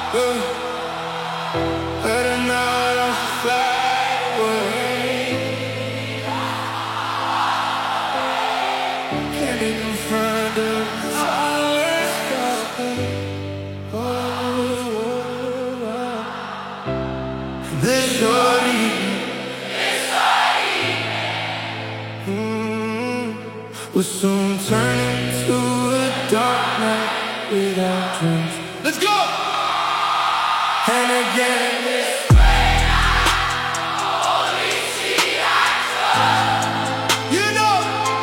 Better not off the flyway. Can't even find a silence. This shorty will soon turn into a dark night without dreams. Let's go! And again, this rain, only see eye to eye. You know,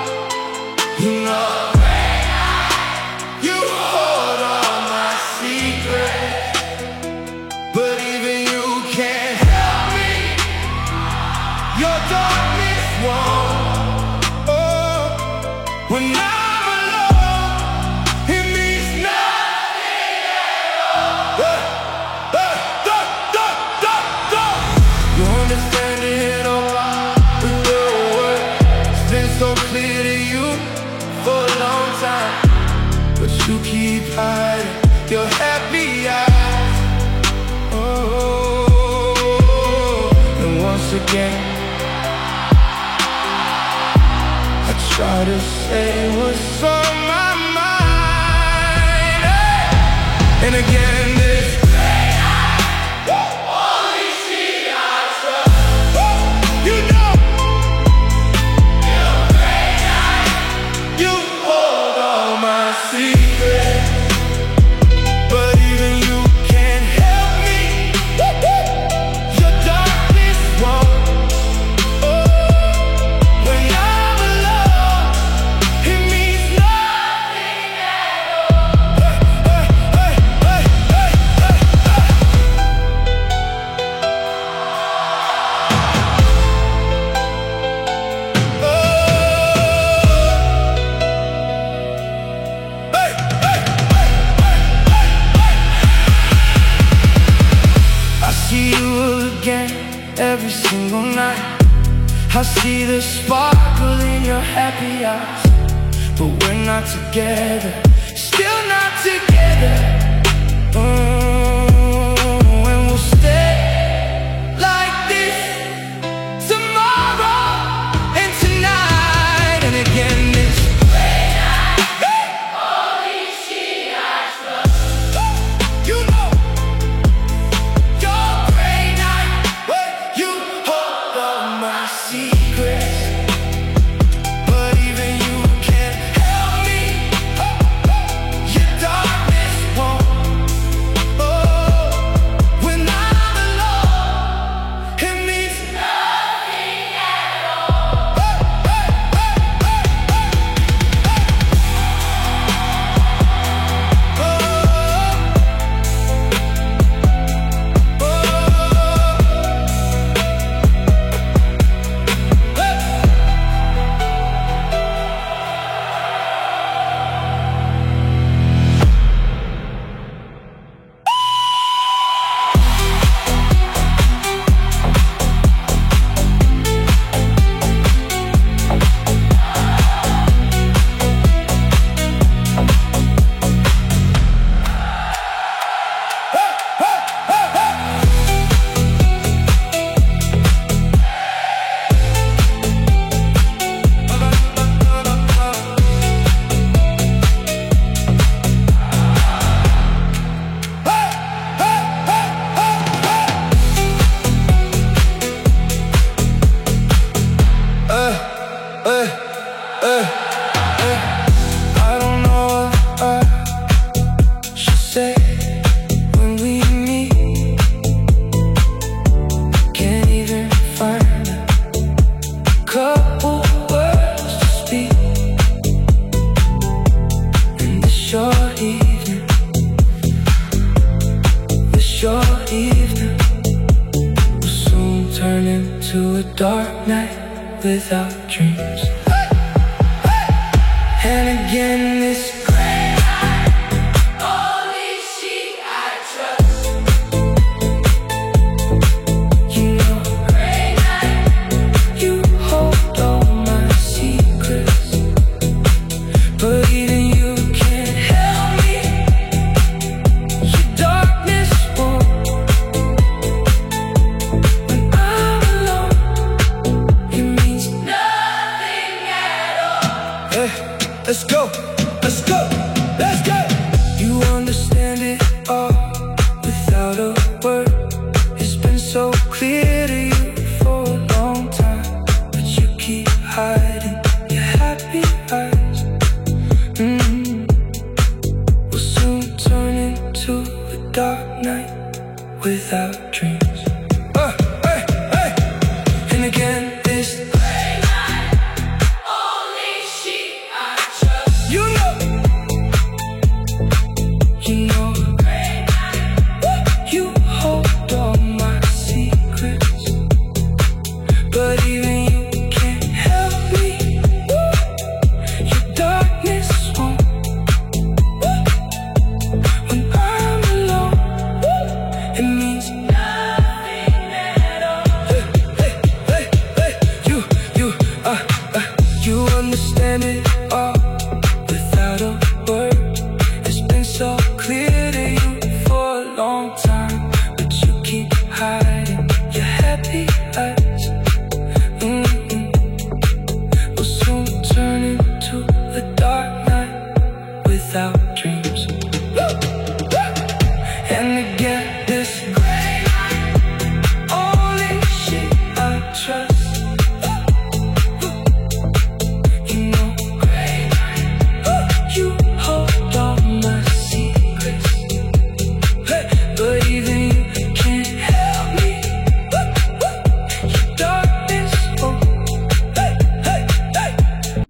rain, you hold all my secrets, but even you can't help me. Your darkness won't. Oh, when I'm alone, it means nothing at all. You understand it all with your words. It's been so clear to you for a long time, but you keep hiding your happy eyes. Oh, and once again I try to say what's on my mind, and again this only see I trust. You know, you hold all my secrets, but even you can't help me. Your darkness won't. Oh, when I'm alone, it means nothing at all. I see you again every single night. I see the sparkle in your happy eyes, but we're not together, still not together. And we'll stay like this tomorrow and tonight, and again this only see I trust. You know, your gray night, you hold all my secrets, but even you can't help me. Your darkness won't. Oh, when I'm alone, it means nothing at all. I don't know what I should say when we meet. Can't even find a couple words to speak. And this short evening will soon turn into a dark night without dreams. And again this gray night, only see I trust. You know, gray night, you hold all my secrets, but even you can't help me. Your darkness won't. night without dreams. Hey, hey. And again this